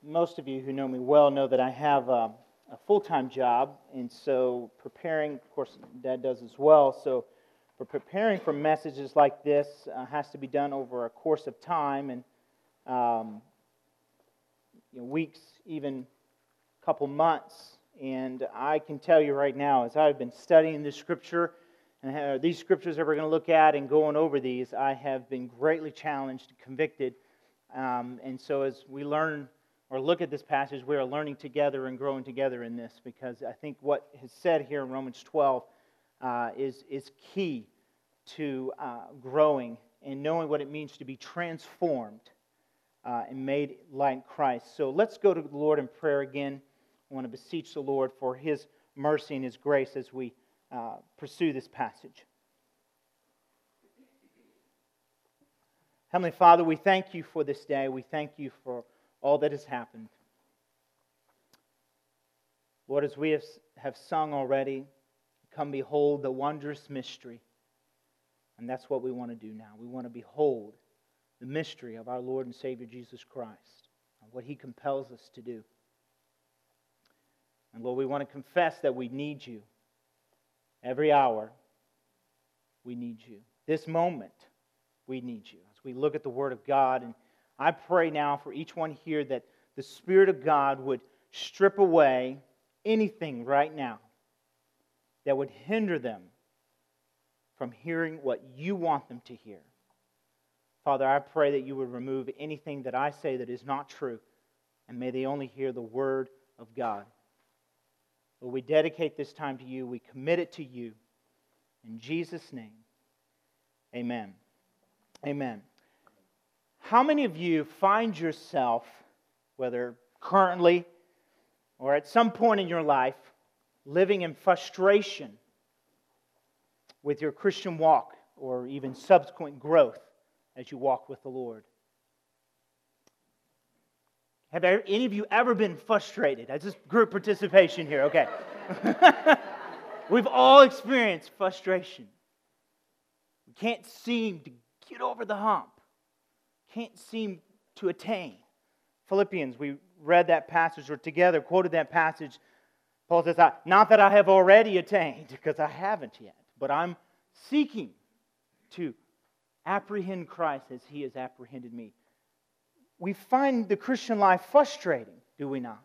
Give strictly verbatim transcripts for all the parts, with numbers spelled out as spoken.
most of you who know me well know that I have a, a full-time job, and so preparing, of course, Dad does as well, so for preparing for messages like this uh, has to be done over a course of time, and um, you know, weeks, even a couple months. And I can tell you right now, as I've been studying this scripture, and uh, these scriptures that we're going to look at and going over these, I have been greatly challenged and convicted. Um, and so as we learn or look at this passage, we are learning together and growing together in this, because I think what is said here in Romans twelve uh, is, is key to uh, growing and knowing what it means to be transformed uh, and made like Christ. So let's go to the Lord in prayer again. I want to beseech the Lord for His mercy and His grace as we uh, pursue this passage. Heavenly Father, we thank You for this day. We thank You for all that has happened. Lord, as we have, have sung already, come behold the wondrous mystery. And that's what we want to do now. We want to behold the mystery of our Lord and Savior Jesus Christ, and what He compels us to do. And Lord, we want to confess that we need You. Every hour, we need You. This moment, we need You. As we look at the Word of God, and I pray now for each one here that the Spirit of God would strip away anything right now that would hinder them from hearing what You want them to hear. Father, I pray that You would remove anything that I say that is not true, and may they only hear the Word of God. Lord, we dedicate this time to You. We commit it to You. In Jesus' name, amen. Amen. How many of you find yourself, whether currently or at some point in your life, living in frustration with your Christian walk or even subsequent growth as you walk with the Lord? Have any of you ever been frustrated? That's just group participation here, okay. We've all experienced frustration. We can't seem to get over the hump. Can't seem to attain. Philippians, we read that passage, or together quoted that passage. Paul says, not that I have already attained, because I haven't yet, but I'm seeking to apprehend Christ as He has apprehended me. We find the Christian life frustrating, do we not?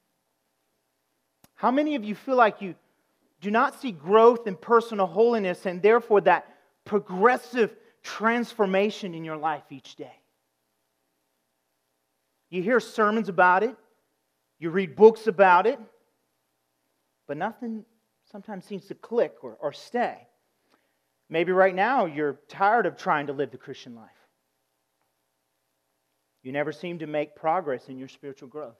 How many of you feel like you do not see growth in personal holiness and therefore that progressive transformation in your life each day? You hear sermons about it, you read books about it, but nothing sometimes seems to click or, or stay. Maybe right now you're tired of trying to live the Christian life. You never seem to make progress in your spiritual growth.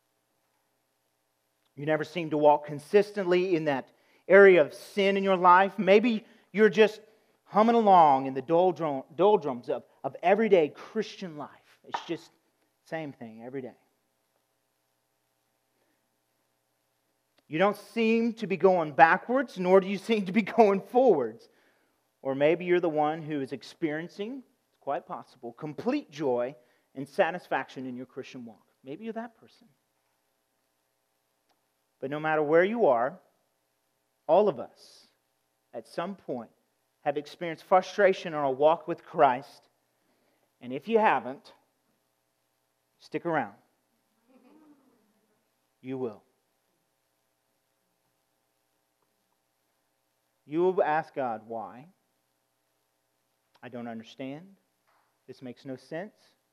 You never seem to walk consistently in that area of sin in your life. Maybe you're just humming along in the doldrum, doldrums of, of everyday Christian life. It's just the same thing every day. You don't seem to be going backwards, nor do you seem to be going forwards. Or maybe you're the one who is experiencing, it's quite possible, complete joy and satisfaction in your Christian walk. Maybe you're that person. But no matter where you are, all of us, at some point, have experienced frustration in our walk with Christ. And if you haven't, stick around. You will. You will ask God, why? I don't understand. This makes no sense.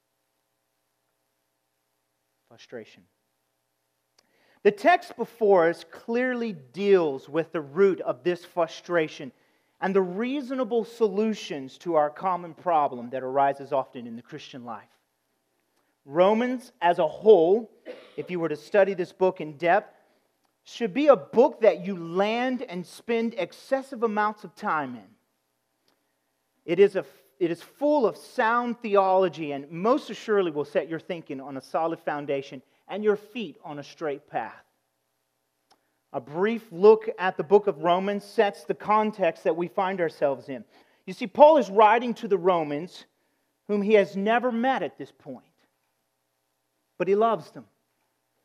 Frustration. The text before us clearly deals with the root of this frustration and the reasonable solutions to our common problem that arises often in the Christian life. Romans as a whole, if you were to study this book in depth, should be a book that you land and spend excessive amounts of time in. It is a It is full of sound theology and most assuredly will set your thinking on a solid foundation and your feet on a straight path. A brief look at the book of Romans sets the context that we find ourselves in. You see, Paul is writing to the Romans whom he has never met at this point. But he loves them.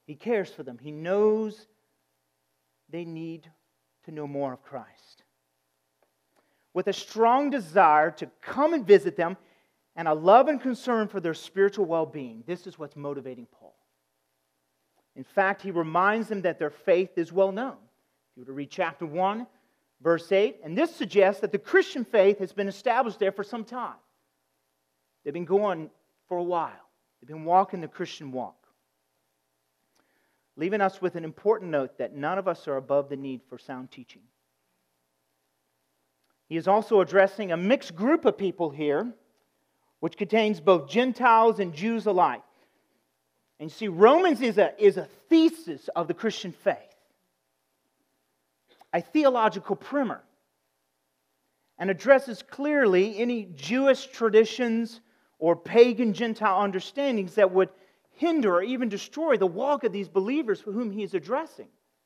He cares for them. He knows they need to know more of Christ. With a strong desire to come and visit them and a love and concern for their spiritual well-being, this is what's motivating Paul. In fact, he reminds them that their faith is well known. If you were to read chapter one, verse eight, and this suggests that the Christian faith has been established there for some time. They've been going for a while. They've been walking the Christian walk. Leaving us with an important note that none of us are above the need for sound teaching. He is also addressing a mixed group of people here, which contains both Gentiles and Jews alike. And you see, Romans is a, is a thesis of the Christian faith, a theological primer, and addresses clearly any Jewish traditions or pagan Gentile understandings that would hinder or even destroy the walk of these believers for whom he is addressing.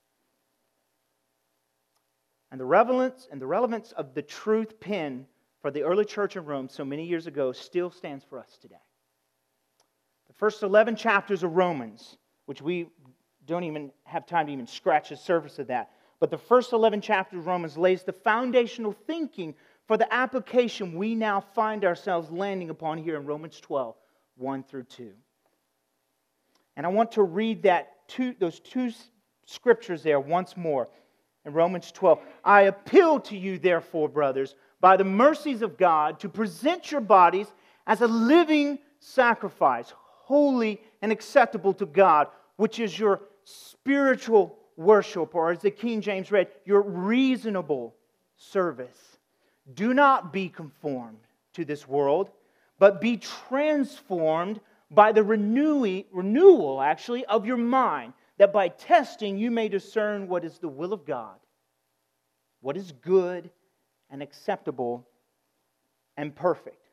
And the relevance and the relevance of the truth penned for the early church in Rome so many years ago still stands for us today. The first eleven chapters of Romans, which we don't even have time to even scratch the surface of that, but the first eleven chapters of Romans lays the foundational thinking for the application we now find ourselves landing upon here in Romans twelve, one through two. And I want to read that two, those two scriptures there once more. In Romans twelve, I appeal to you, therefore, brothers, by the mercies of God, to present your bodies as a living sacrifice, holy and acceptable to God, which is your spiritual worship, or as the King James read, your reasonable service. Do not be conformed to this world, but be transformed by the renewing, renewal, actually, of your mind, that by testing you may discern what is the will of God, what is good and acceptable and perfect.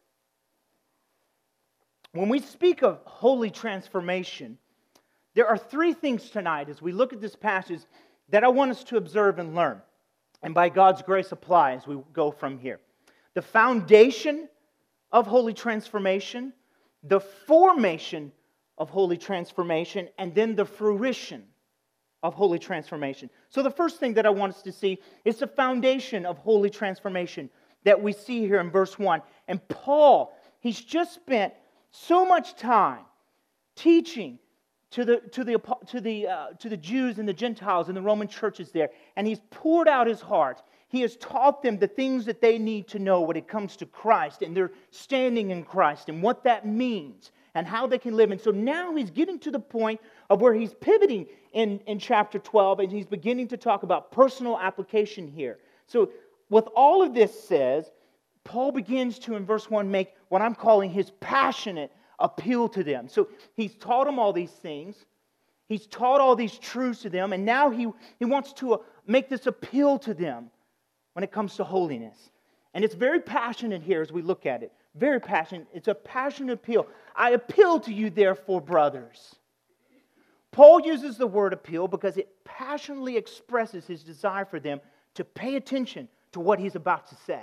When we speak of holy transformation, there are three things tonight as we look at this passage that I want us to observe and learn, and by God's grace apply as we go from here. The foundation of holy transformation, the formation of holy transformation, and then the fruition of holy transformation. So the first thing that I want us to see is the foundation of holy transformation that we see here in verse one. And Paul, he's just spent so much time teaching to the to the to the uh, to the Jews and the Gentiles in the Roman churches there, and he's poured out his heart. He has taught them the things that they need to know when it comes to Christ and their standing in Christ and what that means and how they can live. And so now he's getting to the point of where he's pivoting in, in chapter twelve, and he's beginning to talk about personal application here. So with all of this says, Paul begins to, in verse one, make what I'm calling his passionate appeal to them. So he's taught them all these things. He's taught all these truths to them, and now he, he wants to uh, make this appeal to them when it comes to holiness. And it's very passionate here as we look at it. Very passionate. It's a passionate appeal. I appeal to you, therefore, brothers. Paul uses the word appeal because it passionately expresses his desire for them to pay attention to what he's about to say.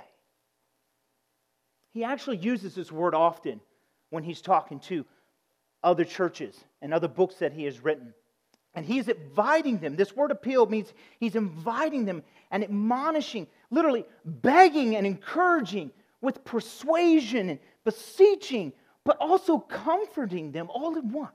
He actually uses this word often when he's talking to other churches and other books that he has written. And he's inviting them. This word appeal means he's inviting them and admonishing, literally begging and encouraging with persuasion and beseeching, but also comforting them all at once.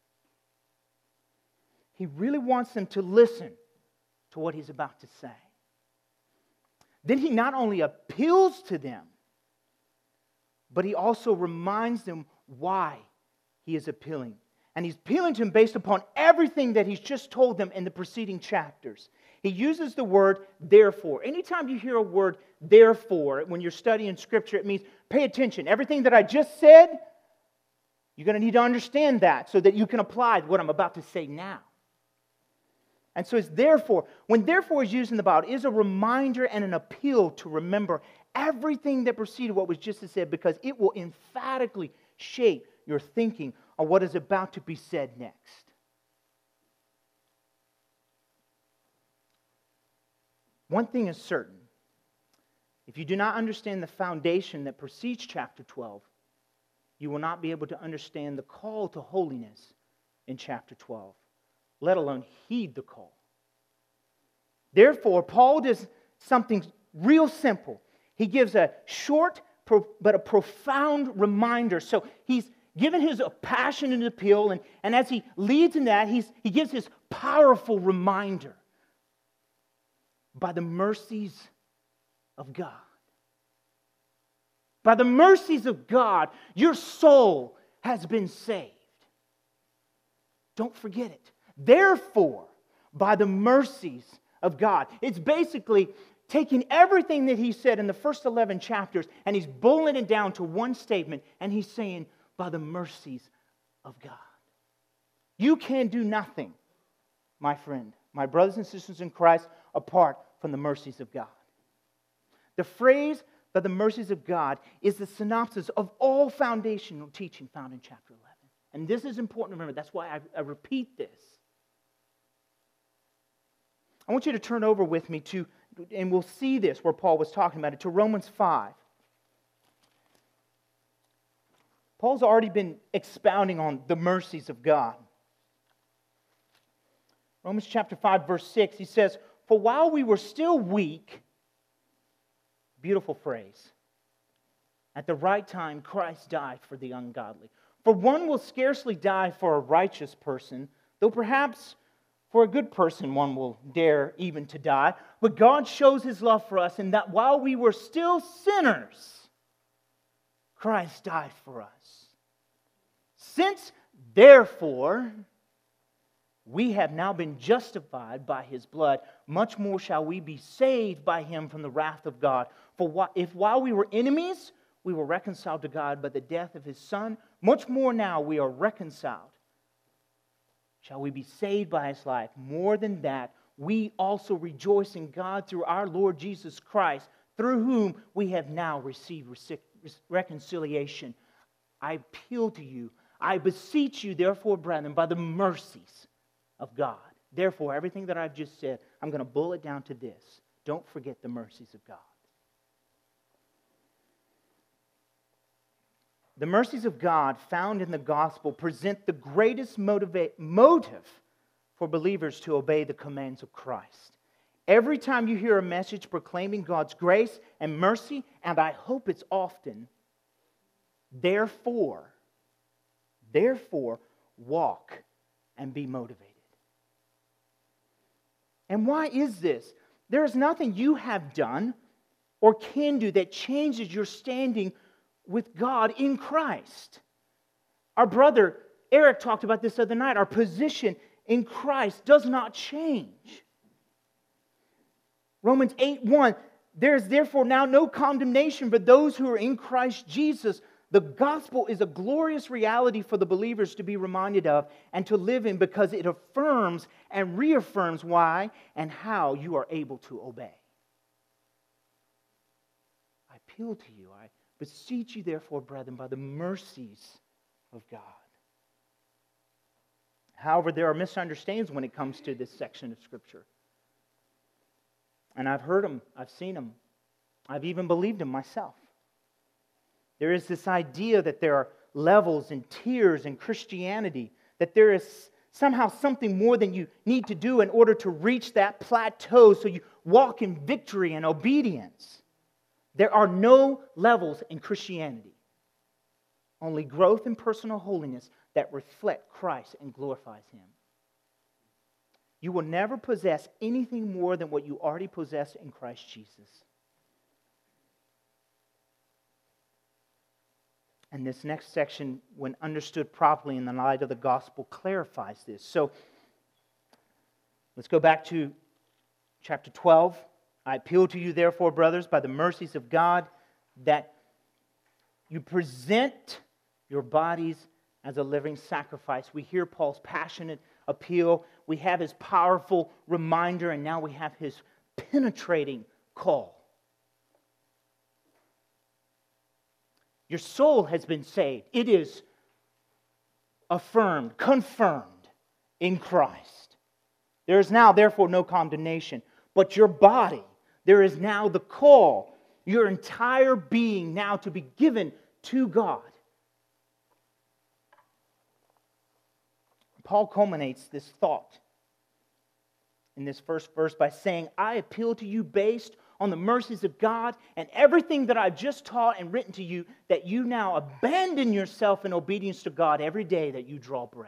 He really wants them to listen to what he's about to say. Then he not only appeals to them, but he also reminds them why he is appealing. And he's appealing to them based upon everything that he's just told them in the preceding chapters. He uses the word therefore. Anytime you hear a word therefore, when you're studying Scripture, it means pay attention. Everything that I just said, you're going to need to understand that so that you can apply what I'm about to say now. And so it's therefore. When therefore is used in the Bible, it is a reminder and an appeal to remember everything that preceded what was just said, because it will emphatically shape your thinking on what is about to be said next. One thing is certain. If you do not understand the foundation that precedes chapter twelve, you will not be able to understand the call to holiness in chapter twelve. let alone heed the call. Therefore, Paul does something real simple. He gives a short but a profound reminder. So he's given his passionate appeal, and, and as he leads in that, he's, he gives his powerful reminder. By the mercies of God. By the mercies of God, your soul has been saved. Don't forget it. Therefore, by the mercies of God. It's basically taking everything that he said in the first eleven chapters and he's boiling it down to one statement, and he's saying, by the mercies of God. You can do nothing, my friend, my brothers and sisters in Christ, apart from the mercies of God. The phrase, by the mercies of God, is the synopsis of all foundational teaching found in chapter eleven. And this is important to remember. That's why I, I repeat this. I want you to turn over with me to, and we'll see this where Paul was talking about it, to Romans five. Paul's already been expounding on the mercies of God. Romans chapter five, verse six, he says, for while we were still weak, beautiful phrase, at the right time Christ died for the ungodly. For one will scarcely die for a righteous person, though perhaps for a good person one will dare even to die. But God shows His love for us in that while we were still sinners, Christ died for us. Since, therefore, we have now been justified by His blood, much more shall we be saved by Him from the wrath of God. For if while we were enemies, we were reconciled to God by the death of His Son, much more now we are reconciled. Shall we be saved by His life? More than that, we also rejoice in God through our Lord Jesus Christ, through whom we have now received reconciliation. I appeal to you, I beseech you, therefore, brethren, by the mercies of God. Therefore, everything that I've just said, I'm going to boil it down to this. Don't forget the mercies of God. The mercies of God found in the gospel present the greatest motiva- motive for believers to obey the commands of Christ. Every time you hear a message proclaiming God's grace and mercy, and I hope it's often, therefore, therefore, walk and be motivated. And why is this? There is nothing you have done or can do that changes your standing with God in Christ. Our brother Eric talked about this the other night. Our position in Christ does not change. Romans eight one, there is therefore now no condemnation for those who are in Christ Jesus. The gospel is a glorious reality for the believers to be reminded of and to live in, because it affirms and reaffirms why and how you are able to obey. I appeal to you, I beseech you, therefore, brethren, by the mercies of God. However, there are misunderstandings when it comes to this section of Scripture. And I've heard them, I've seen them, I've even believed them myself. There is this idea that there are levels and tiers in Christianity, that there is somehow something more than you need to do in order to reach that plateau so you walk in victory and obedience. There are no levels in Christianity. Only growth in personal holiness that reflect Christ and glorifies Him. You will never possess anything more than what you already possess in Christ Jesus. And this next section, when understood properly in the light of the gospel, clarifies this. So, let's go back to chapter twelve. I appeal to you, therefore, brothers, by the mercies of God, that you present your bodies as a living sacrifice. We hear Paul's passionate appeal. We have his powerful reminder, and now we have his penetrating call. Your soul has been saved. It is affirmed, confirmed in Christ. There is now, therefore, no condemnation. But your body, there is now the call, your entire being now to be given to God. Paul culminates this thought in this first verse by saying, I appeal to you based on the mercies of God and everything that I've just taught and written to you, that you now abandon yourself in obedience to God every day that you draw breath.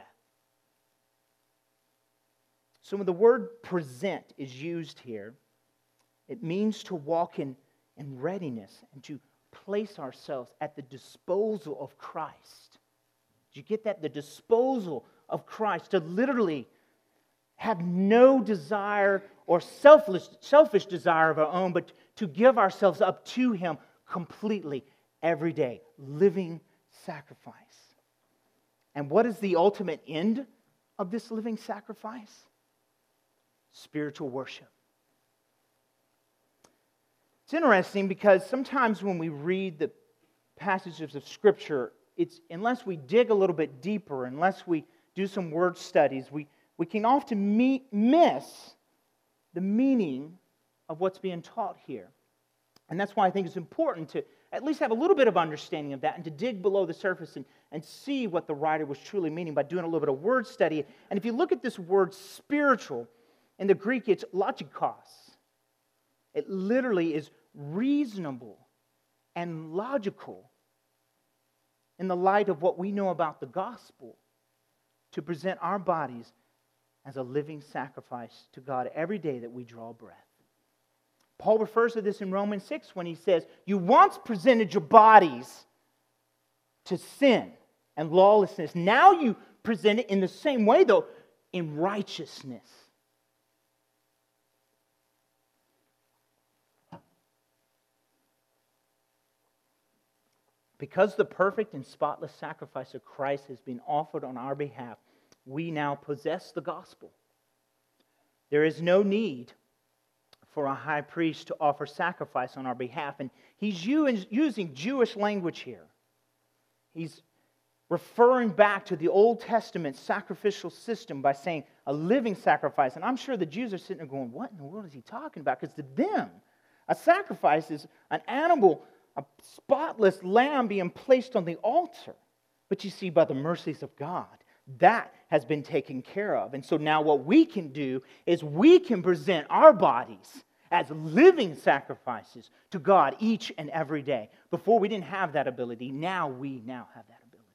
So when the word present is used here, it means to walk in, in readiness and to place ourselves at the disposal of Christ. Did you get that? The disposal of Christ, to literally have no desire or selfish, selfish desire of our own, but to give ourselves up to Him completely every day. Living sacrifice. And what is the ultimate end of this living sacrifice? Spiritual worship. It's interesting because sometimes when we read the passages of Scripture, it's unless we dig a little bit deeper, unless we do some word studies, we, we can often meet, miss the meaning of what's being taught here. And that's why I think it's important to at least have a little bit of understanding of that and to dig below the surface and, and see what the writer was truly meaning by doing a little bit of word study. And if you look at this word spiritual, in the Greek it's logikos. It literally is reasonable and logical in the light of what we know about the gospel, to present our bodies as a living sacrifice to God every day that we draw breath. Paul refers to this in Romans six when he says, you once presented your bodies to sin and lawlessness. Now you present it in the same way, though, in righteousness. Because the perfect and spotless sacrifice of Christ has been offered on our behalf, we now possess the gospel. There is no need for a high priest to offer sacrifice on our behalf. And he's using Jewish language here. He's referring back to the Old Testament sacrificial system by saying a living sacrifice. And I'm sure the Jews are sitting there going, what in the world is he talking about? Because to them, a sacrifice is an animal, a spotless lamb being placed on the altar. But you see, by the mercies of God, that has been taken care of. And so now what we can do is we can present our bodies as living sacrifices to God each and every day. Before we didn't have that ability. Now we now have that ability.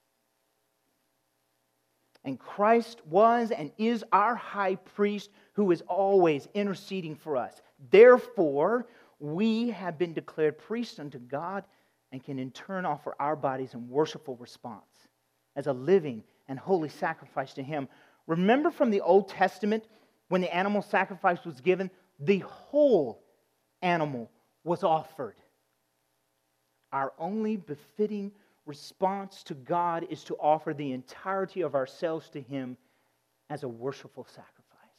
And Christ was and is our high priest who is always interceding for us. Therefore, we have been declared priests unto God and can in turn offer our bodies in worshipful response as a living and holy sacrifice to Him. Remember from the Old Testament when the animal sacrifice was given, the whole animal was offered. Our only befitting response to God is to offer the entirety of ourselves to Him as a worshipful sacrifice.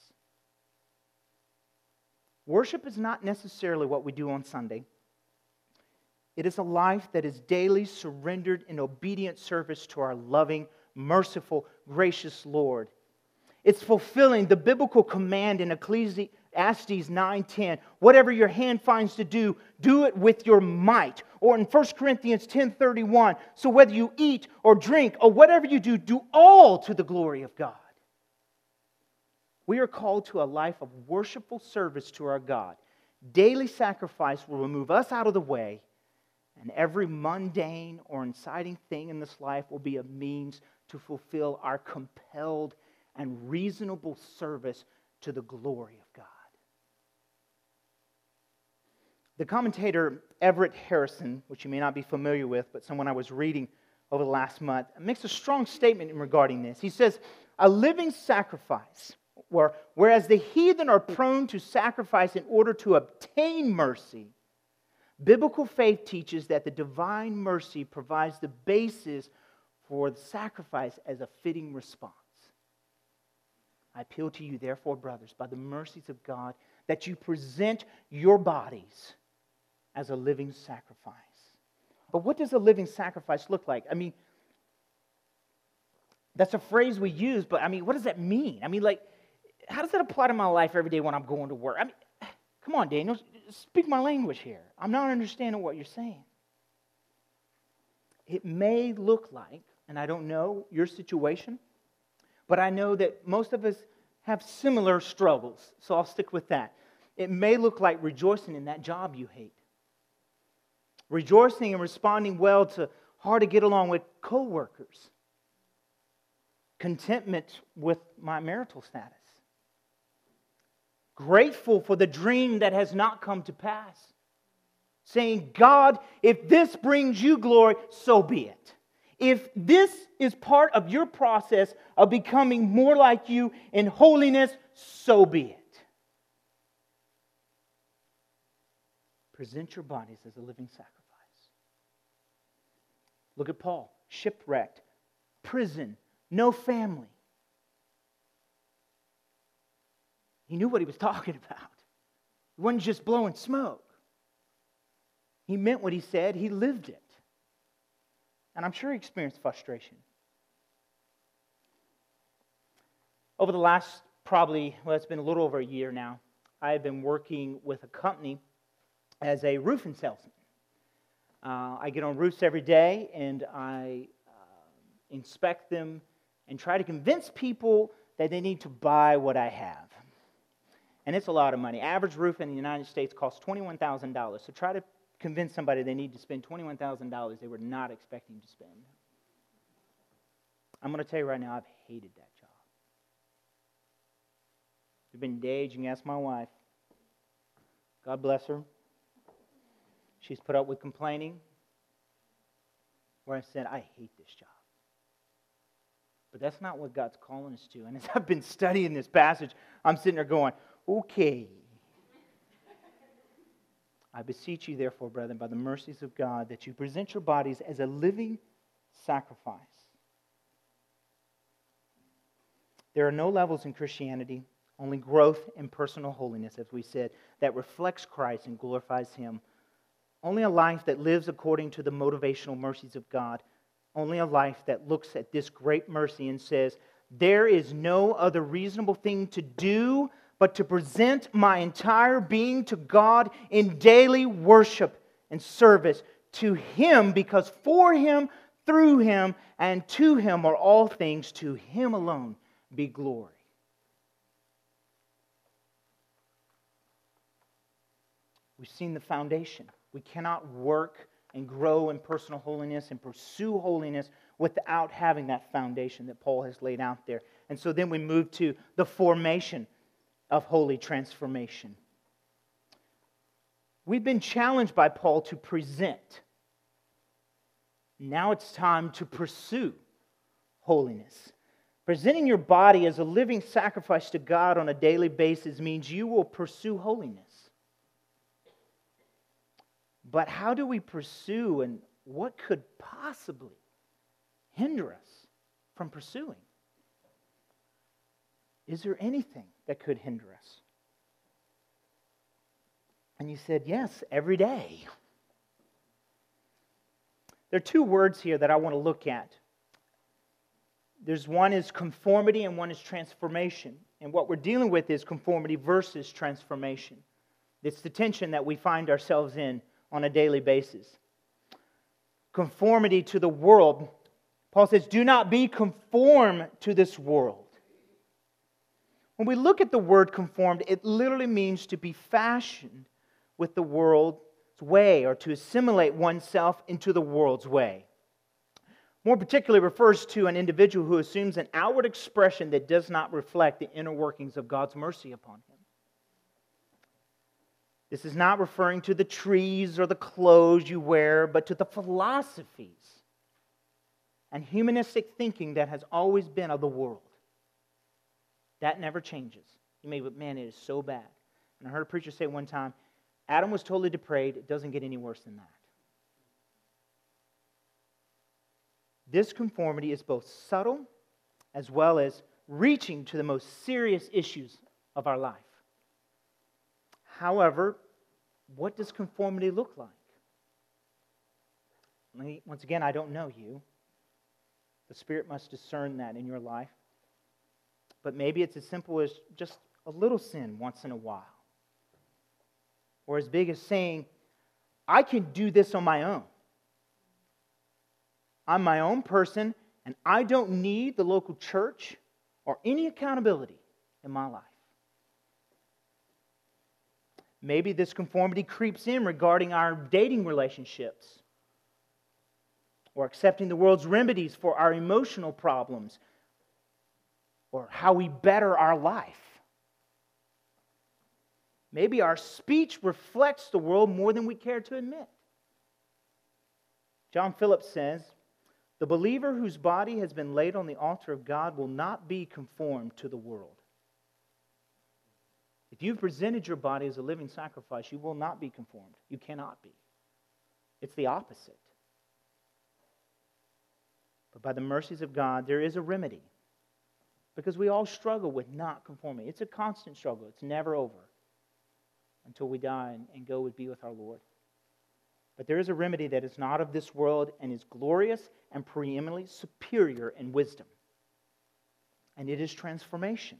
Worship is not necessarily what we do on Sunday. It is a life that is daily surrendered in obedient service to our loving, merciful, gracious Lord. It's fulfilling the biblical command in Ecclesiastes nine ten. Whatever your hand finds to do, do it with your might. Or in First Corinthians ten thirty-one, so whether you eat or drink or whatever you do, do all to the glory of God. We are called to a life of worshipful service to our God. Daily sacrifice will remove us out of the way, and every mundane or inciting thing in this life will be a means to fulfill our compelled and reasonable service to the glory of God. The commentator Everett Harrison, which you may not be familiar with, but someone I was reading over the last month, makes a strong statement regarding this. He says, a living sacrifice, where, whereas the heathen are prone to sacrifice in order to obtain mercy, biblical faith teaches that the divine mercy provides the basis for the sacrifice as a fitting response. I appeal to you, therefore, brothers, by the mercies of God, that you present your bodies as a living sacrifice. But what does a living sacrifice look like? I mean, that's a phrase we use, but I mean, what does that mean? I mean, like, how does that apply to my life every day when I'm going to work? I mean, come on, Daniel, speak my language here. I'm not understanding what you're saying. It may look like, and I don't know your situation, but I know that most of us have similar struggles, so I'll stick with that. It may look like rejoicing in that job you hate. Rejoicing and responding well to hard to get along with coworkers. Contentment with my marital status. Grateful for the dream that has not come to pass. Saying, God, if this brings you glory, so be it. If this is part of your process of becoming more like you in holiness, so be it. Present your bodies as a living sacrifice. Look at Paul, shipwrecked, prison, no family. He knew what he was talking about. He wasn't just blowing smoke. He meant what he said. He lived it. And I'm sure he experienced frustration. Over the last probably, well, it's been a little over a year now, I have been working with a company as a roofing salesman. Uh, I get on roofs every day and I uh, inspect them and try to convince people that they need to buy what I have. And it's a lot of money. Average roof in the United States costs twenty-one thousand dollars. So try to convince somebody they need to spend twenty-one thousand dollars they were not expecting to spend. I'm going to tell you right now, I've hated that job. There's been days, you can ask my wife. God bless her. She's put up with complaining, where I said, I hate this job. But that's not what God's calling us to. And as I've been studying this passage, I'm sitting there going, okay. I beseech you, therefore, brethren, by the mercies of God, that you present your bodies as a living sacrifice. There are no levels in Christianity, only growth in personal holiness, as we said, that reflects Christ and glorifies Him. Only a life that lives according to the motivational mercies of God. Only a life that looks at this great mercy and says, there is no other reasonable thing to do but to present my entire being to God in daily worship and service to Him, because for Him, through Him, and to Him are all things. To Him alone be glory. We've seen the foundation. We cannot work and grow in personal holiness and pursue holiness without having that foundation that Paul has laid out there. And so then we move to the formation of holy transformation. We've been challenged by Paul to present. Now it's time to pursue holiness. Presenting your body as a living sacrifice to God on a daily basis means you will pursue holiness. But how do we pursue, and what could possibly hinder us from pursuing? Is there anything that could hinder us? And you said, yes, every day. There are two words here that I want to look at. There's one is conformity and one is transformation. And what we're dealing with is conformity versus transformation. It's the tension that we find ourselves in on a daily basis. Conformity to the world. Paul says, do not be conformed to this world. When we look at the word conformed, it literally means to be fashioned with the world's way, or to assimilate oneself into the world's way. More particularly refers to an individual who assumes an outward expression that does not reflect the inner workings of God's mercy upon him. This is not referring to the trees or the clothes you wear, but to the philosophies and humanistic thinking that has always been of the world. That never changes. You may, but man, it is so bad. And I heard a preacher say one time, Adam was totally depraved. It doesn't get any worse than that. This conformity is both subtle as well as reaching to the most serious issues of our life. However, what does conformity look like? Once again, I don't know you. The Spirit must discern that in your life. But maybe it's as simple as just a little sin once in a while. Or as big as saying, I can do this on my own. I'm my own person, and I don't need the local church or any accountability. in my life. Maybe this conformity creeps in regarding our dating relationships, or accepting the world's remedies for our emotional problems, or how we better our life. Maybe our speech reflects the world more than we care to admit. John Phillips says, "The believer whose body has been laid on the altar of God will not be conformed to the world." If you've presented your body as a living sacrifice, you will not be conformed. You cannot be. It's the opposite. But by the mercies of God, there is a remedy. Because we all struggle with not conforming. It's a constant struggle. It's never over until we die and, and go and be with our Lord. But there is a remedy that is not of this world and is glorious and preeminently superior in wisdom. And it is transformation.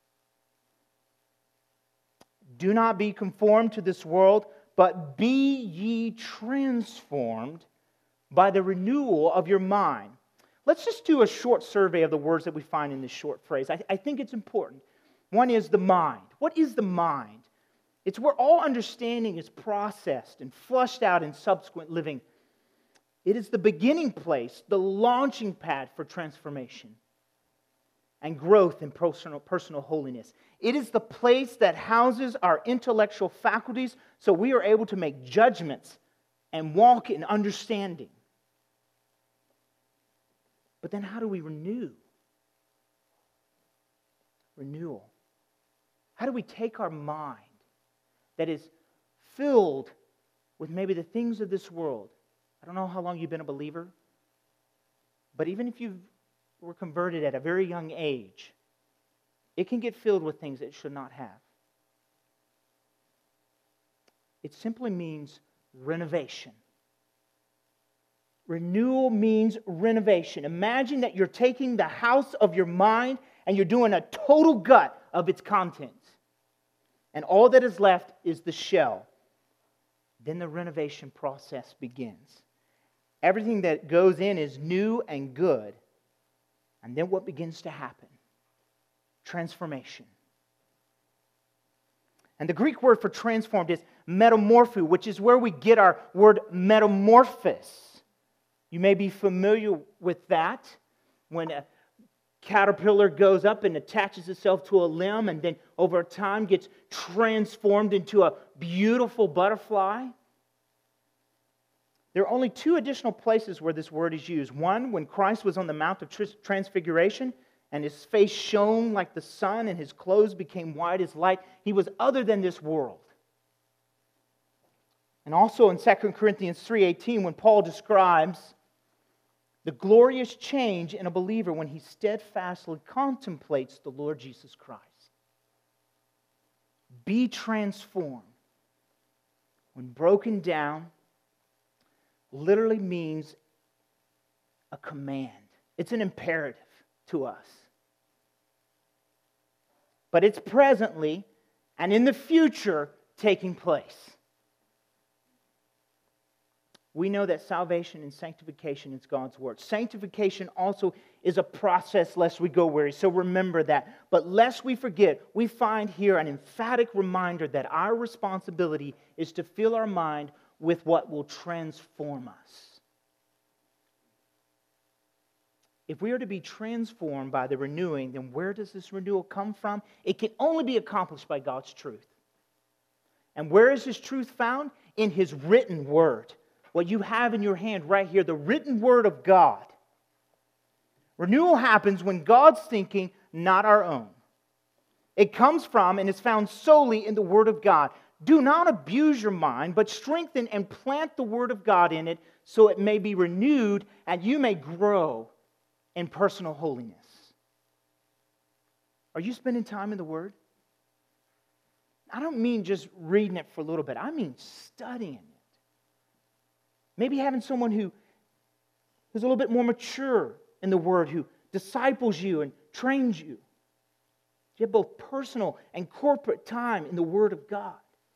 Do not be conformed to this world, but be ye transformed by the renewal of your mind. Let's just do a short survey of the words that we find in this short phrase. I, I think it's important. One is the mind. What is the mind? It's where all understanding is processed and flushed out in subsequent living. It is the beginning place, the launching pad for transformation and growth in personal, personal holiness. It is the place that houses our intellectual faculties so we are able to make judgments and walk in understanding. But then how do we renew? Renewal. How do we take our mind that is filled with maybe the things of this world? I don't know how long you've been a believer, but even if you were converted at a very young age, it can get filled with things it should not have. It simply means renovation. Renewal means renovation. Imagine that you're taking the house of your mind and you're doing a total gut of its contents. And all that is left is the shell. Then the renovation process begins. Everything that goes in is new and good. And then what begins to happen? Transformation. And the Greek word for transformed is metamorpho, which is where we get our word metamorphosis. You may be familiar with that. When a caterpillar goes up and attaches itself to a limb and then over time gets transformed into a beautiful butterfly. There are only two additional places where this word is used. One, when Christ was on the Mount of Transfiguration and His face shone like the sun and His clothes became white as light. He was other than this world. And also in Second Corinthians three eighteen, when Paul describes the glorious change in a believer when he steadfastly contemplates the Lord Jesus Christ. Be transformed. When broken down, literally means a command. It's an imperative to us. But it's presently and in the future taking place. We know that salvation and sanctification is God's work. Sanctification also is a process lest we go weary. So remember that. But lest we forget, we find here an emphatic reminder that our responsibility is to fill our mind with what will transform us. If we are to be transformed by the renewing, then where does this renewal come from? It can only be accomplished by God's truth. And where is His truth found? In His written word. What you have in your hand right here, the written word of God. Renewal happens when God's thinking, not our own. It comes from and is found solely in the Word of God. Do not abuse your mind, but strengthen and plant the Word of God in it so it may be renewed and you may grow in personal holiness. Are you spending time in the Word? I don't mean just reading it for a little bit. I mean studying it. Maybe having someone who, who's a little bit more mature in the Word, who disciples you and trains you. You have both personal and corporate time in the Word of God.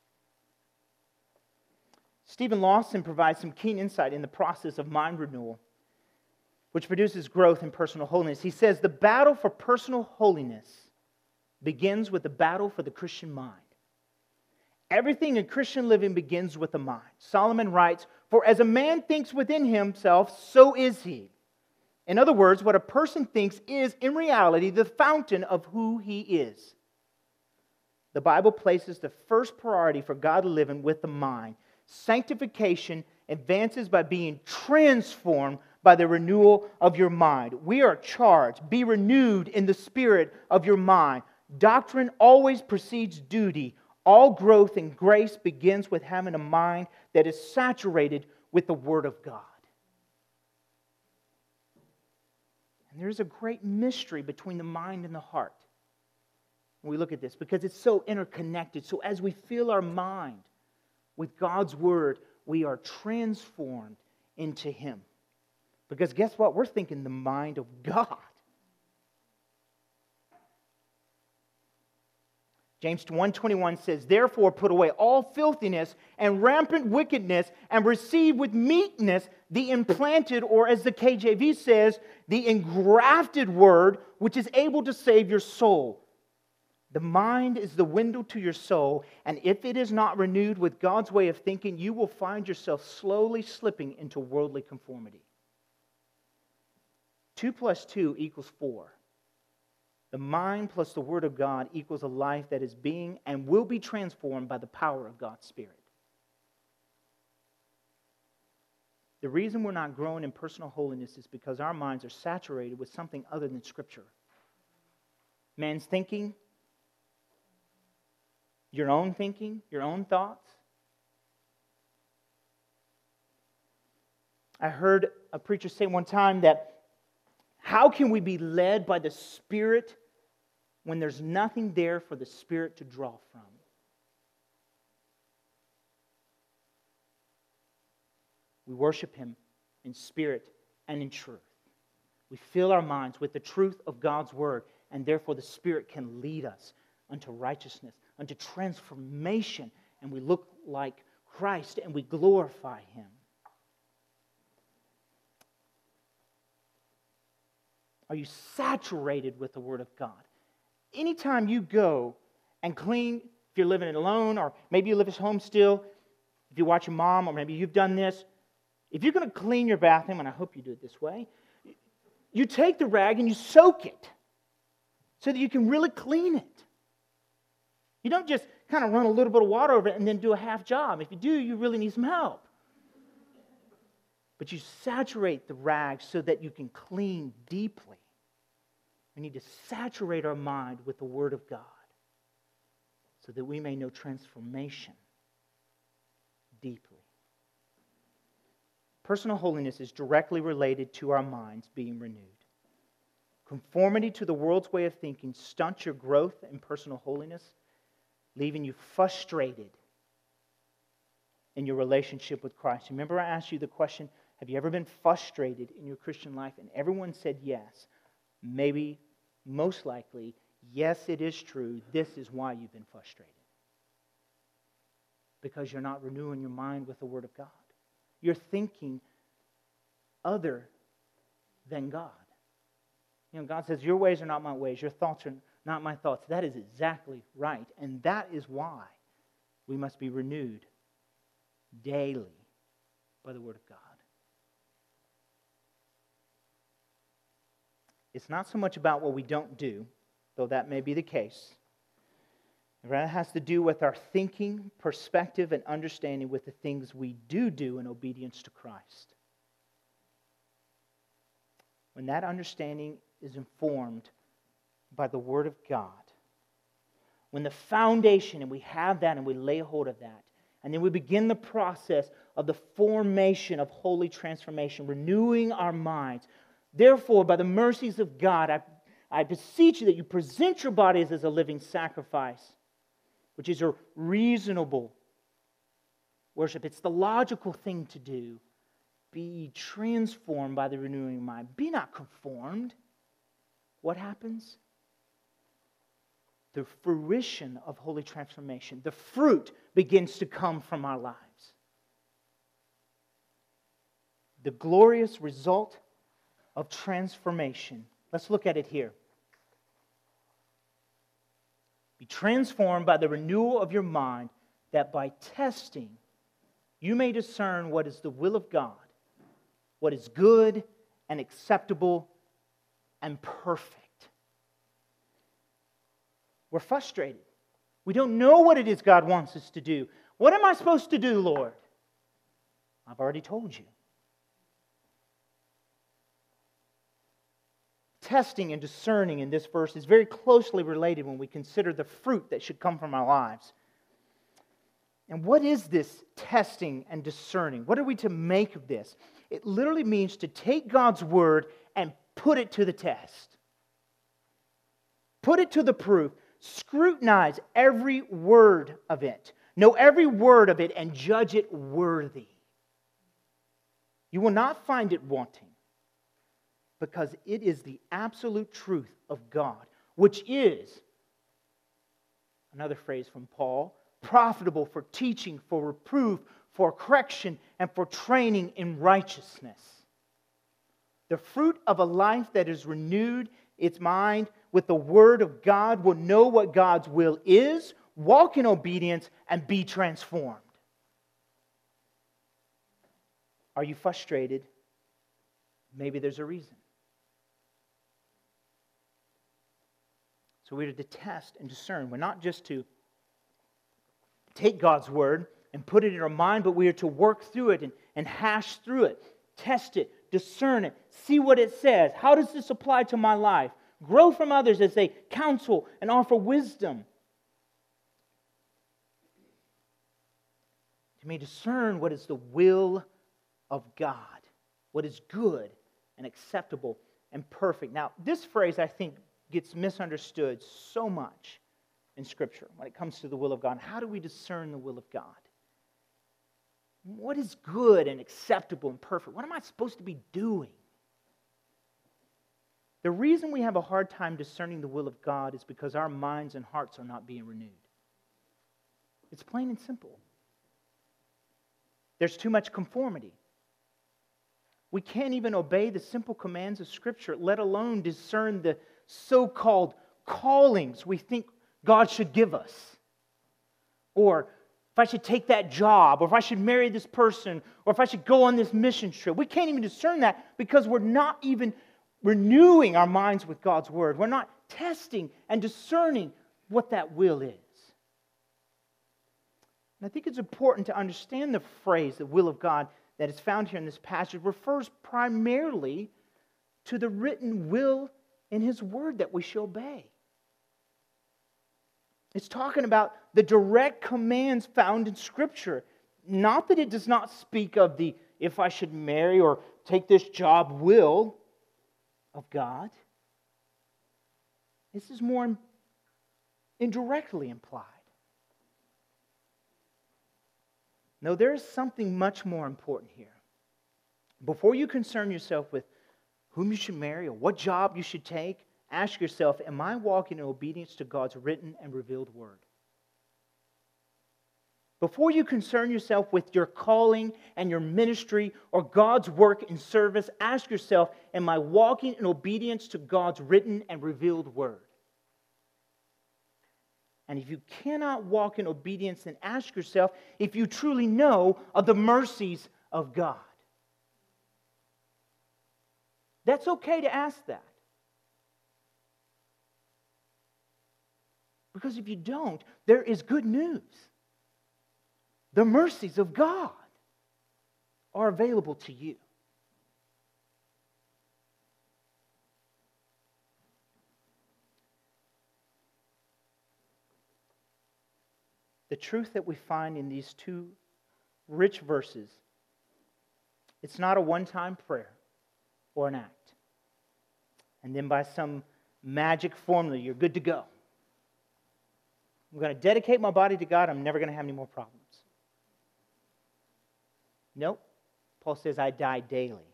Stephen Lawson provides some keen insight in the process of mind renewal, which produces growth in personal holiness. He says, the battle for personal holiness begins with the battle for the Christian mind. Everything in Christian living begins with the mind. Solomon writes, "For as a man thinks within himself, so is he." In other words, what a person thinks is, in reality, the fountain of who he is. The Bible places the first priority for godly living with the mind. Sanctification advances by being transformed by the renewal of your mind. We are charged, be renewed in the spirit of your mind. Doctrine always precedes duty. All growth in grace begins with having a mind that is saturated with the Word of God. And there's a great mystery between the mind and the heart when we look at this, because it's so interconnected. So as we fill our mind with God's Word, we are transformed into Him. Because guess what? We're thinking the mind of God. James one twenty-one says, "Therefore put away all filthiness and rampant wickedness, and receive with meekness the implanted," or as the K J V says, "the engrafted word, which is able to save your soul." The mind is the window to your soul, and if it is not renewed with God's way of thinking, you will find yourself slowly slipping into worldly conformity. Two plus two equals four. The mind plus the Word of God equals a life that is being and will be transformed by the power of God's Spirit. The reason we're not growing in personal holiness is because our minds are saturated with something other than Scripture. Man's thinking, your own thinking, your own thoughts. I heard a preacher say one time that how can we be led by the Spirit when there's nothing there for the Spirit to draw from? We worship Him in spirit and in truth. We fill our minds with the truth of God's Word, and therefore the Spirit can lead us unto righteousness, unto transformation, and we look like Christ and we glorify Him. Are you saturated with the Word of God? Anytime you go and clean, if you're living alone, or maybe you live at home still, if you watch your mom, or maybe you've done this, if you're going to clean your bathroom, and I hope you do it this way, you take the rag and you soak it so that you can really clean it. You don't just kind of run a little bit of water over it and then do a half job. If you do, you really need some help. But you saturate the rag so that you can clean deeply. We need to saturate our mind with the Word of God so that we may know transformation deeply. Personal holiness is directly related to our minds being renewed. Conformity to the world's way of thinking stunts your growth in personal holiness, leaving you frustrated in your relationship with Christ. Remember, I asked you the question, have you ever been frustrated in your Christian life? And everyone said yes. Maybe, most likely, yes, it is true. This is why you've been frustrated. Because you're not renewing your mind with the Word of God. You're thinking other than God. You know, God says, your ways are not my ways. Your thoughts are not my thoughts. That is exactly right. And that is why we must be renewed daily by the Word of God. It's not so much about what we don't do, though that may be the case. It rather has to do with our thinking, perspective, and understanding with the things we do do in obedience to Christ. When that understanding is informed by the Word of God, when the foundation, and we have that and we lay hold of that, and then we begin the process of the formation of holy transformation, renewing our minds. Therefore, by the mercies of God, I, I beseech you that you present your bodies as a living sacrifice, which is a reasonable worship. It's the logical thing to do. Be transformed by the renewing of mind. Be not conformed. What happens? The fruition of holy transformation, the fruit begins to come from our lives. The glorious result of transformation. Let's look at it here. Be transformed by the renewal of your mind, that by testing you may discern what is the will of God, what is good and acceptable and perfect. We're frustrated. We don't know what it is God wants us to do. What am I supposed to do, Lord? I've already told you. Testing and discerning in this verse is very closely related when we consider the fruit that should come from our lives. And what is this testing and discerning? What are we to make of this? It literally means to take God's word and put it to the test. Put it to the proof. Scrutinize every word of it. Know every word of it and judge it worthy. You will not find it wanting, because it is the absolute truth of God, which is, another phrase from Paul, profitable for teaching, for reproof, for correction, and for training in righteousness. The fruit of a life that is renewed its mind with the Word of God will know what God's will is, walk in obedience, and be transformed. Are you frustrated? Maybe there's a reason. So we're to test and discern. We're not just to take God's Word and put it in our mind, but we are to work through it and, and hash through it, test it, discern it, see what it says. How does this apply to my life? Grow from others as they counsel and offer wisdom. You may discern what is the will of God, what is good and acceptable and perfect. Now, this phrase, I think, gets misunderstood so much in Scripture when it comes to the will of God. How do we discern the will of God? What is good and acceptable and perfect? What am I supposed to be doing? The reason we have a hard time discerning the will of God is because our minds and hearts are not being renewed. It's plain and simple. There's too much conformity. We can't even obey the simple commands of Scripture, let alone discern the so-called callings we think God should give us. Or if I should take that job, or if I should marry this person, or if I should go on this mission trip. We can't even discern that because we're not even renewing our minds with God's Word. We're not testing and discerning what that will is. And I think it's important to understand the phrase, the will of God, that is found here in this passage refers primarily to the written will in His Word that we shall obey. It's talking about the direct commands found in Scripture. Not that it does not speak of the if I should marry or take this job will of God. This is more indirectly implied. No, there is something much more important here. Before you concern yourself with whom you should marry or what job you should take, ask yourself, am I walking in obedience to God's written and revealed Word? Before you concern yourself with your calling and your ministry or God's work and service, ask yourself, am I walking in obedience to God's written and revealed Word? And if you cannot walk in obedience, then ask yourself if you truly know of the mercies of God. That's okay to ask that. Because if you don't, there is good news. The mercies of God are available to you. The truth that we find in these two rich verses, it's not a one-time prayer or an act. And then by some magic formula, you're good to go. I'm going to dedicate my body to God. I'm never going to have any more problems. Nope. Paul says, I die daily.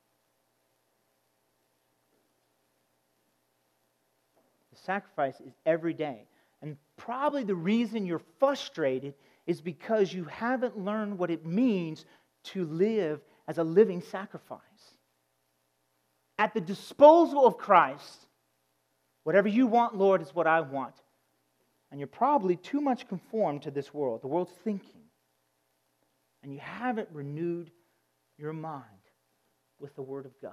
The sacrifice is every day. And probably the reason you're frustrated is because you haven't learned what it means to live as a living sacrifice. At the disposal of Christ, whatever you want, Lord, is what I want. And you're probably too much conformed to this world, the world's thinking. And you haven't renewed your mind with the Word of God.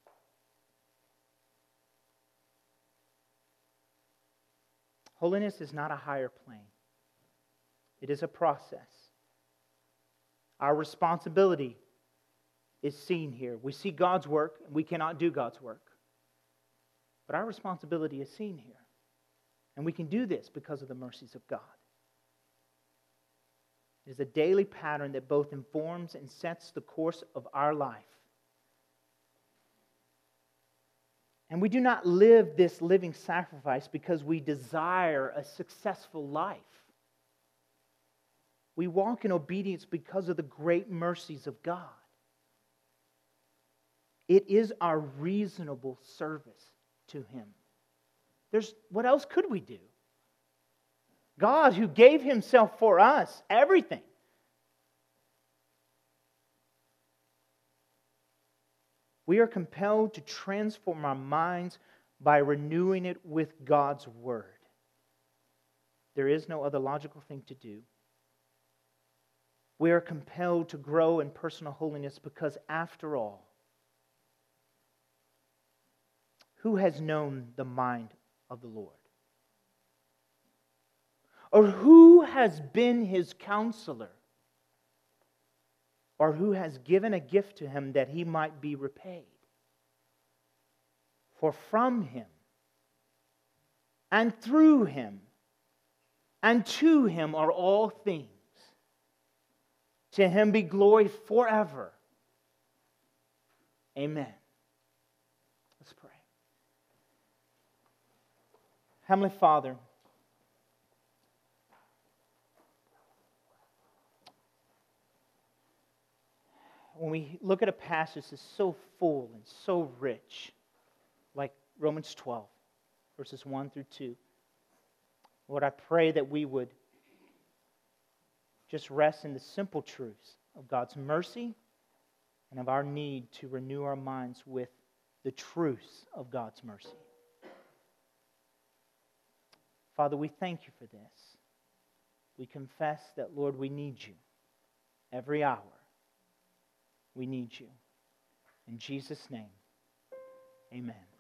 Holiness is not a higher plane. It is a process. Our responsibility is seen here. We see God's work, and we cannot do God's work. But our responsibility is seen here. And we can do this because of the mercies of God. It is a daily pattern that both informs and sets the course of our life. And we do not live this living sacrifice because we desire a successful life. We walk in obedience because of the great mercies of God. It is our reasonable service to Him. There's, what else could we do? God, who gave Himself for us, everything. We are compelled to transform our minds by renewing it with God's Word. There is no other logical thing to do. We are compelled to grow in personal holiness because, after all, who has known the mind of the Lord? Or who has been His counselor? Or who has given a gift to Him that He might be repaid? For from Him, and through Him, and to Him are all things. To Him be glory forever. Amen. Let's pray. Heavenly Father, when we look at a passage that's so full and so rich, like Romans twelve, verses one through two, Lord, I pray that we would just rest in the simple truths of God's mercy and of our need to renew our minds with the truths of God's mercy. Father, we thank You for this. We confess that, Lord, we need You every hour. We need You. In Jesus' name, amen.